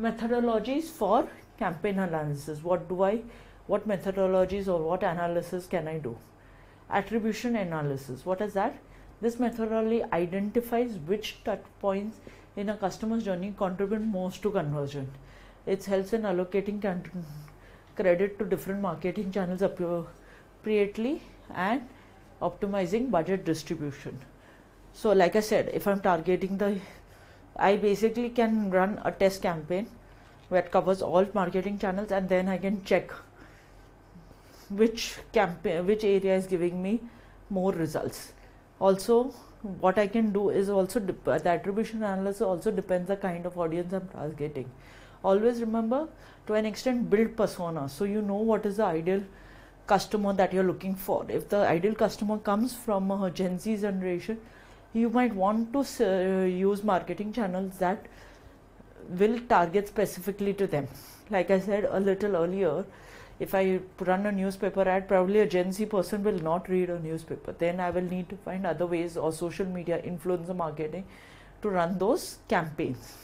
Methodologies for campaign analysis. What methodologies or what analysis can I do? Attribution analysis. What is that? This methodology identifies which touch points in a customer's journey contribute most to conversion. It helps in allocating credit to different marketing channels appropriately and optimizing budget distribution. So like I said, if I'm targeting I basically can run a test campaign that covers all marketing channels, and then I can check which area is giving me more results. Also, what I can do is also the attribution analysis also depends the kind of audience I'm targeting. Always remember, to an extent, build persona, so you know what is the ideal customer that you're looking for. If the ideal customer comes from a Gen Z generation, you might want to use marketing channels that will target specifically to them. Like I said a little earlier, if I run a newspaper ad, probably a Gen Z person will not read a newspaper. Then I will need to find other ways, or social media, influencer marketing, to run those campaigns.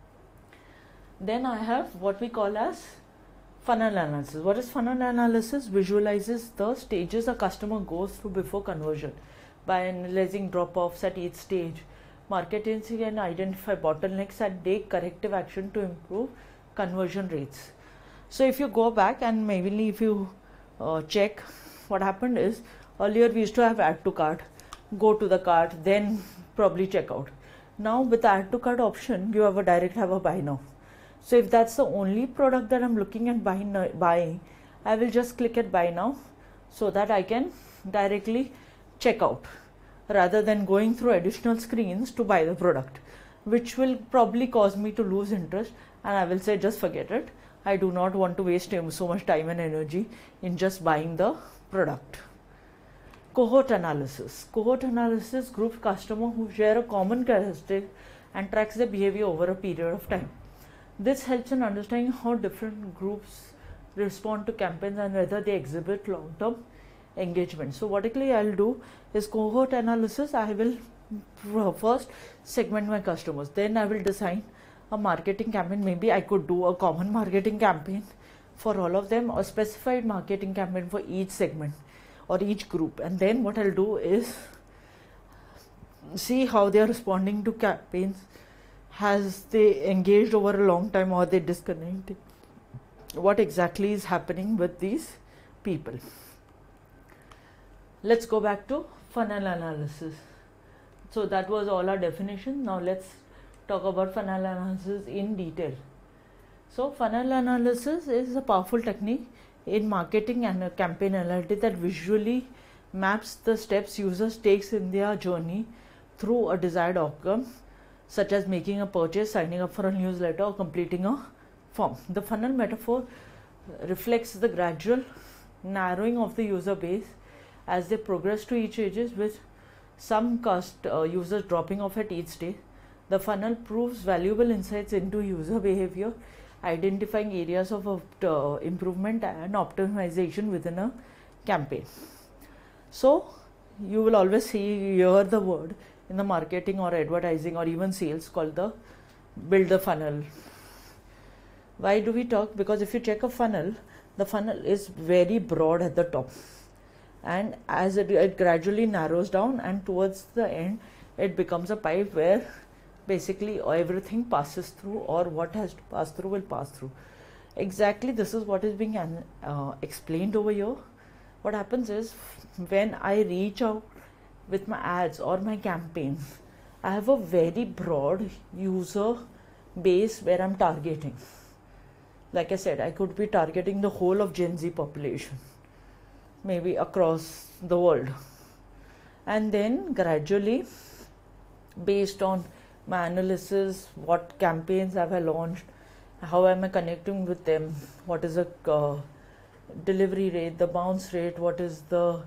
Then I have what we call as funnel analysis. What is funnel analysis? Visualizes the stages a customer goes through before conversion. By analyzing drop-offs at each stage, marketing can identify bottlenecks and take corrective action to improve conversion rates. So if you go back and maybe if you check, what happened is, earlier we used to have add to cart, go to the cart, then probably check out. Now with the add to cart option, you have a buy now. So if that's the only product that I'm looking at buying, I will just click at buy now, so that I can directly check out rather than going through additional screens to buy the product, which will probably cause me to lose interest, and I will say just forget it. I do not want to waste so much time and energy in just buying the product. Cohort analysis. Cohort analysis groups customers who share a common characteristic and tracks their behavior over a period of time. This helps in understanding how different groups respond to campaigns and whether they exhibit long-term engagement. So what I'll do is cohort analysis. I will first segment my customers, then I will design a marketing campaign. Maybe I could do a common marketing campaign for all of them, or specified marketing campaign for each segment or each group. And then what I'll do is see how they are responding to campaigns. Has they engaged over a long time, or they disconnected? What exactly is happening with these people? Let's go back to funnel analysis. So that was all our definition. Now let's talk about funnel analysis in detail. So funnel analysis is a powerful technique in marketing and campaign analytics that visually maps the steps users takes in their journey through a desired outcome, such as making a purchase, signing up for a newsletter, or completing a form. The funnel metaphor reflects the gradual narrowing of the user base as they progress to each stages, with some users dropping off at each stage. The funnel provides valuable insights into user behavior, identifying areas of improvement and optimization within a campaign. So you will always hear the word in the marketing or advertising or even sales called the build the funnel. Why do we talk? Because if you check a funnel, the funnel is very broad at the top, and as it gradually narrows down, and towards the end it becomes a pipe where basically everything passes through, or what has to pass through will pass through. Exactly, this is what is being explained over here. What happens is, when I reach out with my ads or my campaigns, I have a very broad user base where I'm targeting. Like I said, I could be targeting the whole of Gen Z population, maybe across the world. And then gradually, based on my analysis, what campaigns have I launched, how am I connecting with them, what is the delivery rate, the bounce rate, what is the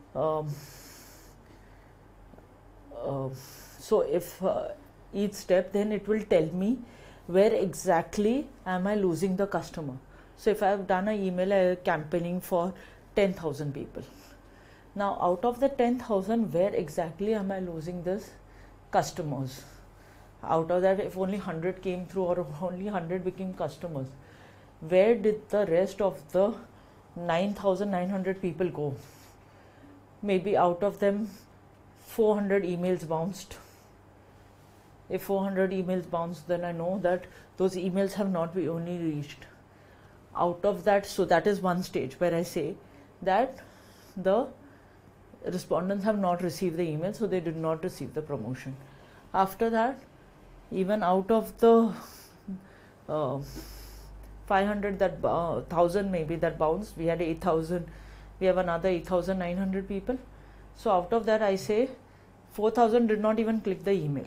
so if each step, then it will tell me where exactly am I losing the customer. So if I have done an email campaigning for 10,000 people, now out of the 10,000, where exactly am I losing this customers? Out of that, if only 100 came through or only 100 became customers, where did the rest of the 9,900 people go? Maybe out of them 400 emails bounced. If 400 emails bounced, then I know that those emails have not been only reached. Out of that, so that is one stage where I say that the respondents have not received the email, so they did not receive the promotion. After that, even out of the 500 that 1000 maybe that bounced, we had 8,000, we have another 8,900 people. So out of that, I say 4,000 did not even click the email.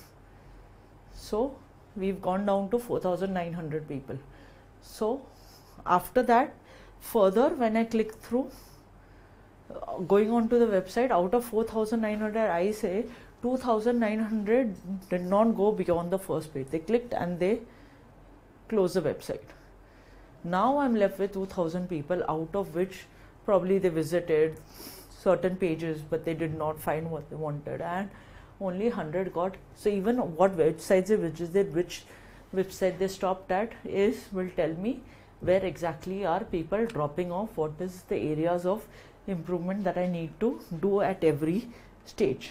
So we've gone down to 4,900 people. So after that, further when I click through, going on to the website, out of 4,900, I say 2,900 did not go beyond the first page. They clicked and they closed the website. Now I'm left with 2,000 people, out of which probably they visited certain pages but they did not find what they wanted, and only 100 got. So even what websites they visited, which website they stopped at, will tell me where exactly are people dropping off, what is the areas of improvement that I need to do at every stage.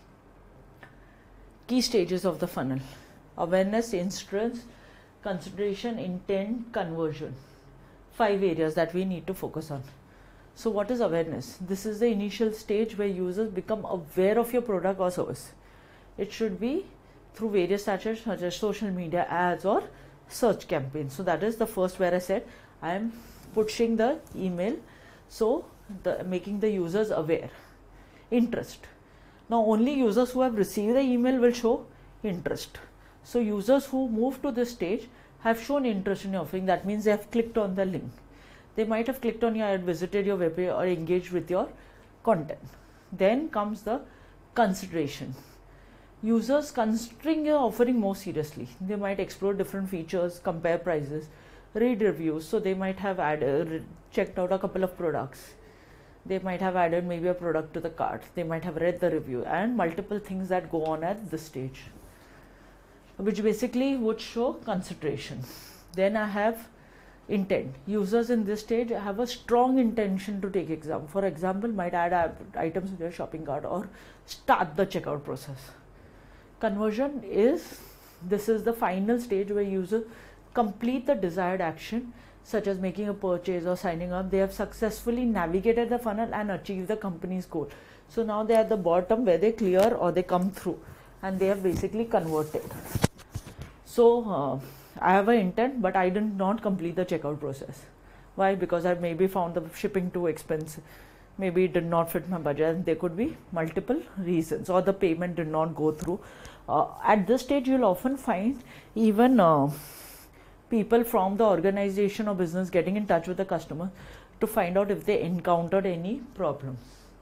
Key stages of the funnel: awareness, interest, consideration, intent, conversion. 5 areas that we need to focus on. So what is awareness? This is the initial stage where users become aware of your product or service. It should be through various channels such as social media, ads, or search campaigns. So that is the first where I said I am pushing the email, so making the users aware. Interest. Now only users who have received the email will show interest. So users who move to this stage have shown interest in your offering. That means they have clicked on the link. They might have clicked on your ad, visited your web page, or engaged with your content. Then comes the consideration. Users considering your offering more seriously. They might explore different features, compare prices, read reviews. So they might have checked out a couple of products. They might have added maybe a product to the cart. They might have read the review, and multiple things that go on at this stage, which basically would show consideration. Then I have intent. Users in this stage have a strong intention to take exam. For example, might add items to their shopping cart or start the checkout process. Conversion is, this is the final stage where users complete the desired action, such as making a purchase or signing up. They have successfully navigated the funnel and achieved the company's goal. So now they are at the bottom where they clear or they come through and they have basically converted. So I have an intent, but I did not complete the checkout process. Why? Because I maybe found the shipping too expensive, maybe it did not fit my budget, and there could be multiple reasons, or the payment did not go through. At this stage, you'll often find even people from the organization or business getting in touch with the customer to find out if they encountered any problems.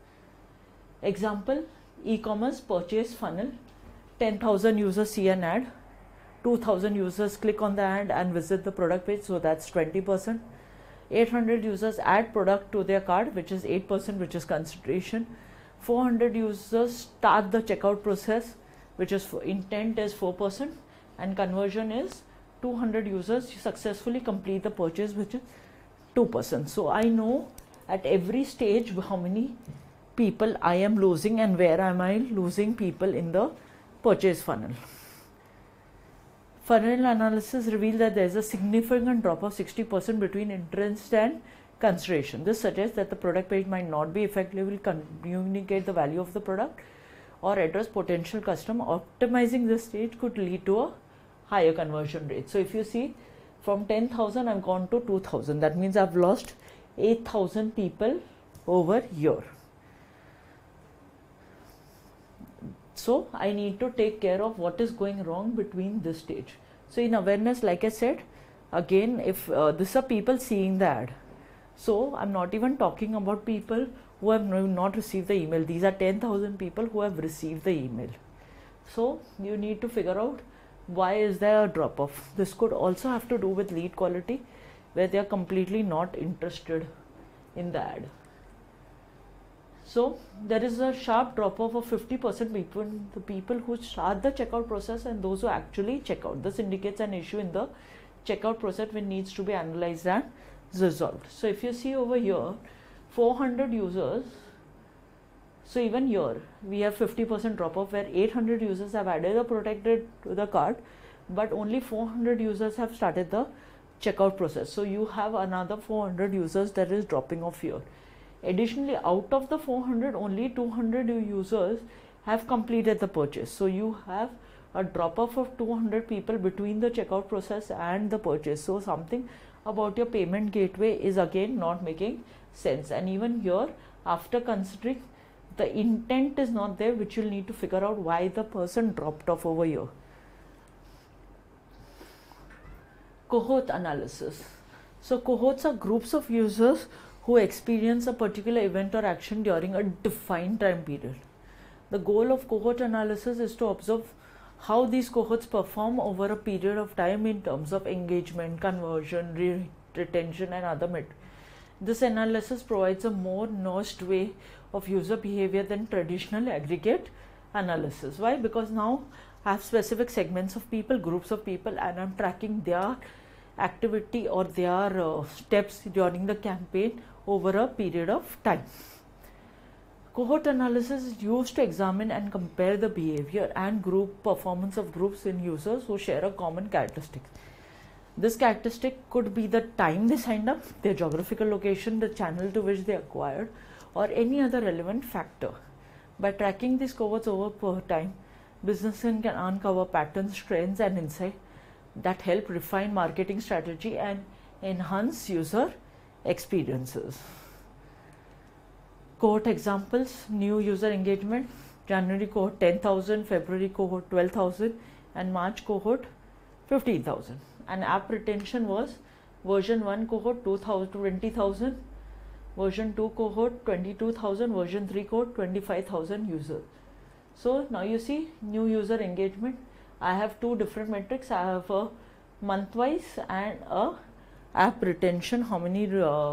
Example, e-commerce purchase funnel. 10,000 users see an ad, 2,000 users click on the ad and visit the product page, so that's 20%. 800 users add product to their cart, which is 8%, which is consideration. 400 users start the checkout process, which is intent is 4%, and conversion is 200 users successfully complete the purchase, which is 2%. So I know at every stage how many people I am losing and where am I losing people in the purchase funnel. Funnel analysis revealed that there is a significant drop of 60% between interest and consideration. This suggests that the product page might not be effectively communicate the value of the product or address potential customer. Optimizing this stage could lead to a higher conversion rate. So if you see, from 10,000 I've gone to 2,000. That means I've lost 8,000 people over here. So I need to take care of what is going wrong between this stage. So in awareness, like I said, again, if these are people seeing the ad. So I'm not even talking about people who have not received the email. These are 10,000 people who have received the email. So you need to figure out why is there a drop off. This could also have to do with lead quality, where they are completely not interested in the ad. So there is a sharp drop off of 50% between the people who start the checkout process and those who actually check out. This indicates an issue in the checkout process which needs to be analyzed and resolved. So if you see over here, 400 users, so even here we have 50% drop off where 800 users have added a protected to the cart, but only 400 users have started the checkout process. So you have another 400 users that is dropping off here. Additionally, out of the 400, only 200 users have completed the purchase. So you have a drop off of 200 people between the checkout process and the purchase. So something about your payment gateway is again not making sense. And even here, after considering, the intent is not there, which you'll need to figure out why the person dropped off over here. Cohort analysis. So cohorts are groups of users who experience a particular event or action during a defined time period. The goal of cohort analysis is to observe how these cohorts perform over a period of time in terms of engagement, conversion, retention, and other metrics. This analysis provides a more nuanced way of user behavior than traditional aggregate analysis. Why? Because now I have specific segments of people, groups of people, and I'm tracking their activity or their steps during the campaign over a period of time. Cohort analysis is used to examine and compare the behavior and group performance of groups in users who share a common characteristic. This characteristic could be the time they signed up, their geographical location, the channel to which they acquired, or any other relevant factor. By tracking these cohorts over time, businesses can uncover patterns, trends, and insights that help refine marketing strategy and enhance user experiences. Cohort examples: new user engagement, January cohort 10,000, February cohort 12,000, and March cohort 15,000. And app retention was version 1 cohort 20,000, version 2 cohort 22,000, version 3 cohort 25,000 users. So now you see new user engagement. I have two different metrics. I have a month wise and a app retention, how many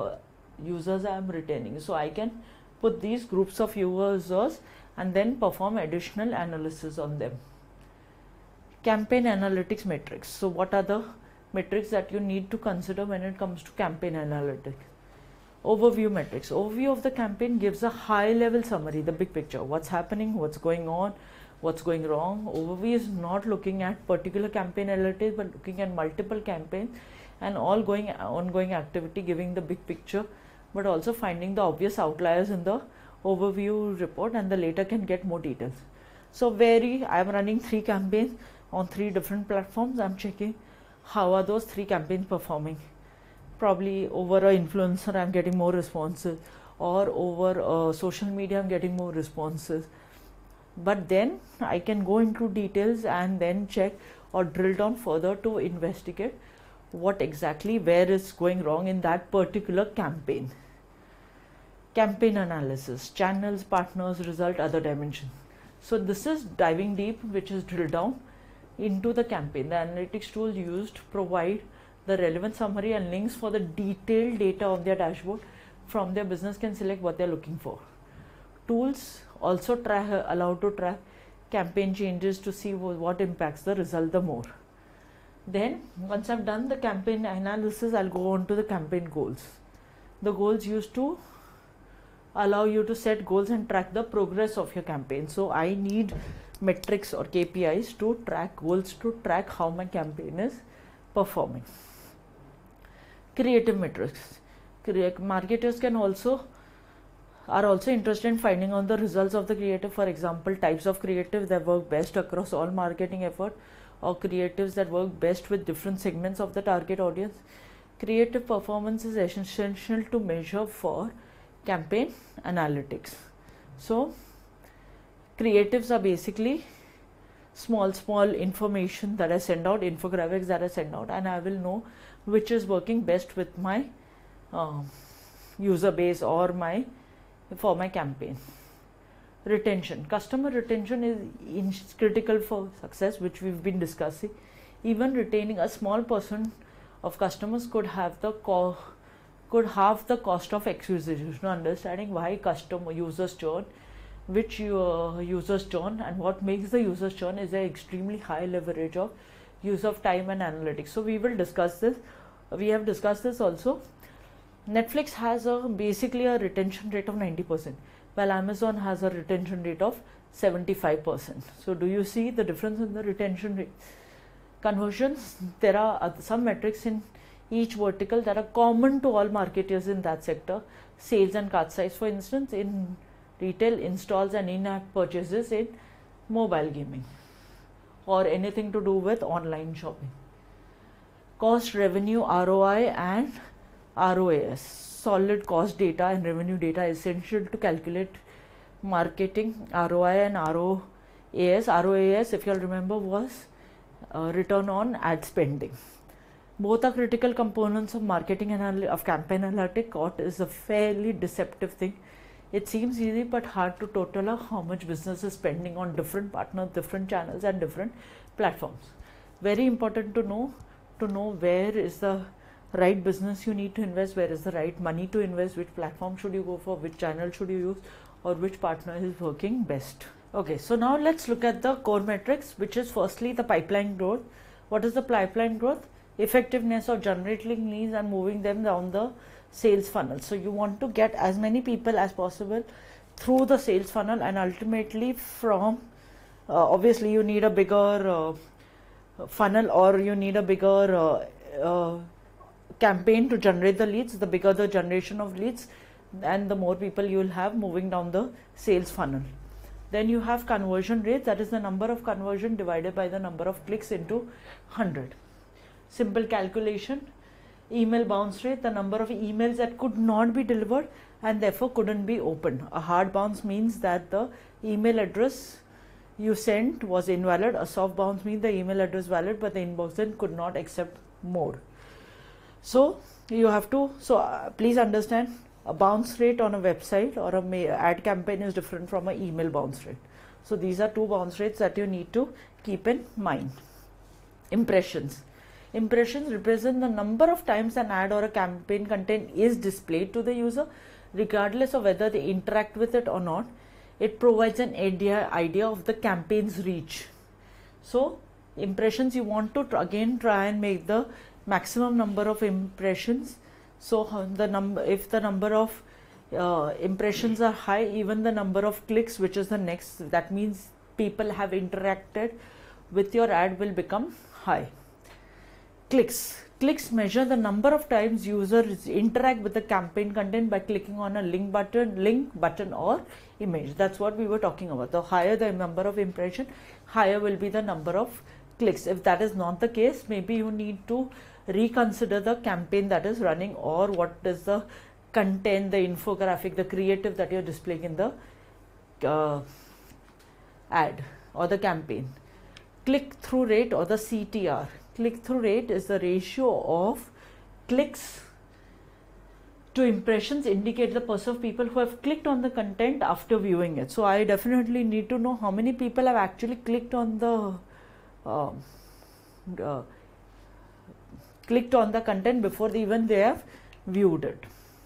users I am retaining. So I can put these groups of users and then perform additional analysis on them. Campaign analytics metrics. So what are the metrics that you need to consider when it comes to campaign analytics? Overview metrics. Overview of the campaign gives a high level summary, the big picture, what's happening, what's going on, what's going wrong. Overview is not looking at particular campaign analytics but looking at multiple campaigns and all ongoing activity, giving the big picture, but also finding the obvious outliers in the overview report, and the later can get more details. So I am running 3 campaigns on 3 different platforms. I'm checking how are those 3 campaigns performing. Probably over an influencer I'm getting more responses, or over social media I'm getting more responses. But then I can go into details and then check or drill down further to investigate what exactly, where is going wrong in that particular campaign. Campaign analysis, channels, partners, result, other dimensions. So this is diving deep, which is drill down into the campaign. The analytics tool used to provide the relevant summary and links for the detailed data on their dashboard. From their business can select what they're looking for. Tools also allow to track campaign changes to see what impacts the result the more. Then once I've done the campaign analysis, I'll go on to the campaign goals. The goals used to allow you to set goals and track the progress of your campaign. So I need metrics or KPIs to track goals, to track how my campaign is performing. Creative metrics. Marketers are also interested in finding out the results of the creative. For example, types of creative that work best across all marketing effort, or creatives that work best with different segments of the target audience. Creative performance is essential to measure for campaign analytics. So creatives are basically small information that I send out, infographics that I send out, and I will know which is working best with my user base or for my campaign. Retention. Customer retention is critical for success, which we've been discussing. Even retaining a small percent of customers could have the could halve the cost of acquisition. Understanding why customer users churn, which users churn, and what makes the users churn is an extremely high leverage of use of time and analytics. So we will discuss this. We have discussed this also. Netflix has basically a retention rate of 90%, while Amazon has a retention rate of 75%. So do you see the difference in the retention rate? Conversions, there are some metrics in each vertical that are common to all marketers in that sector. Sales and cart size, for instance, in retail, installs and in-app purchases in mobile gaming, or anything to do with online shopping. Cost, revenue, ROI and ROAS. Solid cost data and revenue data is essential to calculate marketing ROI and ROAS. ROAS, if you all remember, was return on ad spending. Both are critical components of marketing and of campaign analytics. Cost is a fairly deceptive thing. It seems easy but hard to total up how much business is spending on different partners, different channels and different platforms. Very important to know where is the right business you need to invest, where is the right money to invest, which platform should you go for, which channel should you use, or which partner is working best. Okay, so now let's look at the core metrics, which is firstly the pipeline growth. What is the pipeline growth? Effectiveness of generating leads and moving them down the sales funnel. So you want to get as many people as possible through the sales funnel, and ultimately from obviously you need a bigger funnel, or you need a bigger campaign to generate the leads. The bigger the generation of leads and the more people you will have moving down the sales funnel. Then you have conversion rate, that is the number of conversion divided by the number of clicks into 100. Simple calculation. Email bounce rate, the number of emails that could not be delivered and therefore couldn't be opened. A hard bounce means that the email address you sent was invalid. A soft bounce means the email address valid but the inbox then could not accept more. So you have to, please understand, a bounce rate on a website or a ad campaign is different from an email bounce rate. So these are two bounce rates that you need to keep in mind. Impressions. Impressions represent the number of times an ad or a campaign content is displayed to the user, regardless of whether they interact with it or not. It provides an idea of the campaign's reach. So impressions, you want to again try and make the maximum number of impressions. So if the number of impressions are high, even the number of clicks, which is the next, that means people have interacted with your ad, will become high. Clicks measure the number of times users interact with the campaign content by clicking on a link button or image. That's what we were talking about. The higher the number of impression, higher will be the number of clicks. If that is not the case, maybe you need to reconsider the campaign that is running, or what is the content, the infographic, the creative that you're displaying in the ad or the campaign. Click-through rate, or the CTR. Click-through rate is the ratio of clicks to impressions, indicate the percent of people who have clicked on the content after viewing it. So I definitely need to know how many people have actually clicked on the content before even they have viewed it.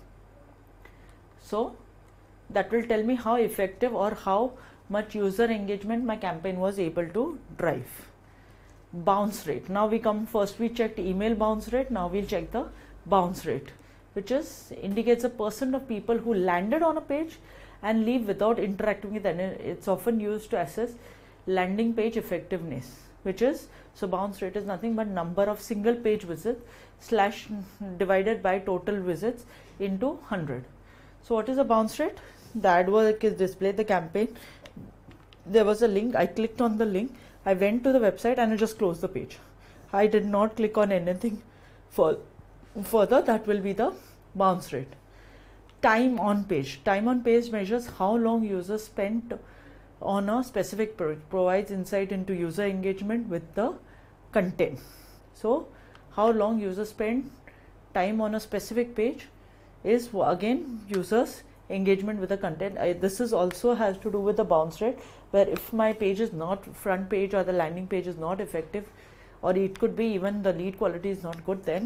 So that will tell me how effective or how much user engagement my campaign was able to drive. Bounce rate. Now we checked email bounce rate. Now we'll check the bounce rate, which indicates the percent of people who landed on a page and leave without interacting with it. It's often used to assess landing page effectiveness, so bounce rate is nothing but number of single page visits divided by total visits into 100. So what is a bounce rate? The ad work is displayed, the campaign. There was a link. I clicked on the link. I went to the website and I just closed the page. I did not click on anything further. That will be the bounce rate. Time on page. Time on page measures how long users spent on a specific product, provides insight into user engagement with the content. So how long users spend time on a specific page is again users engagement with the content. This is also has to do with the bounce rate, where if my page is not, front page or the landing page is not effective, or it could be even the lead quality is not good, then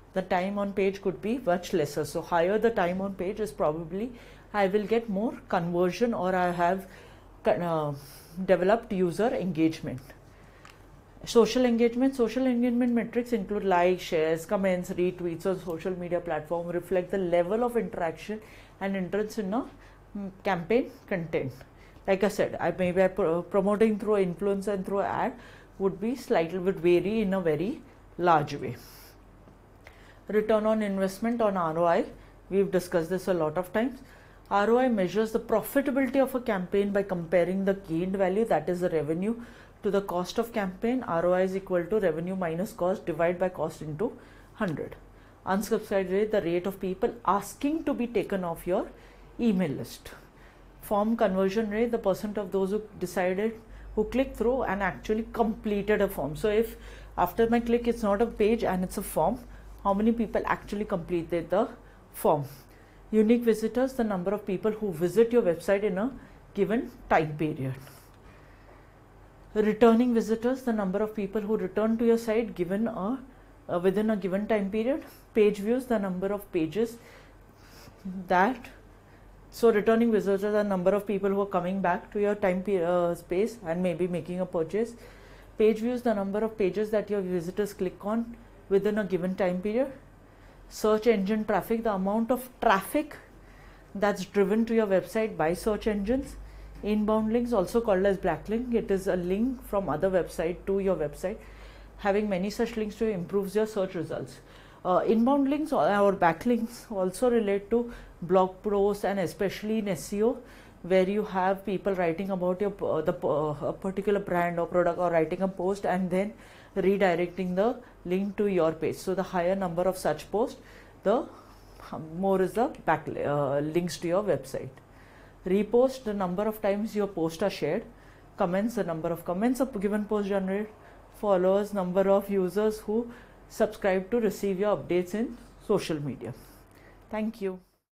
the time on page could be much lesser. So higher the time on page is probably I will get more conversion, or I have developed user engagement. Social engagement metrics include likes, shares, comments, retweets on social media platform, reflect the level of interaction and interest in a campaign content. Like I said, maybe promoting through influence and through ad would vary in a very large way. Return on investment on ROI, we've discussed this a lot of times. ROI measures the profitability of a campaign by comparing the gained value, that is the revenue, to the cost of campaign. ROI is equal to revenue minus cost divided by cost into 100. Unsubscribe rate, the rate of people asking to be taken off your email list. Form conversion rate, the percent of those who click through and actually completed a form. So if after my click it's not a page and it's a form, how many people actually completed the form? Unique visitors, the number of people who visit your website in a given time period. Returning visitors, the number of people who return to your site given within a given time period. Page views, the number of pages so returning visitors are the number of people who are coming back to your time space and maybe making a purchase. Page views, the number of pages that your visitors click on within a given time period. Search engine traffic, the amount of traffic that's driven to your website by search engines. Inbound links, also called as backlink, it is a link from other website to your website. Having many such links to improves your search results. Inbound links or backlinks also relate to blog posts, and especially in SEO, where you have people writing about your a particular brand or product, or writing a post and then redirecting the link to your page. So the higher number of such posts, the more is the links to your website. Repost, the number of times your posts are shared. Comments, the number of comments a given post generated. Followers, number of users who subscribe to receive your updates in social media. Thank you.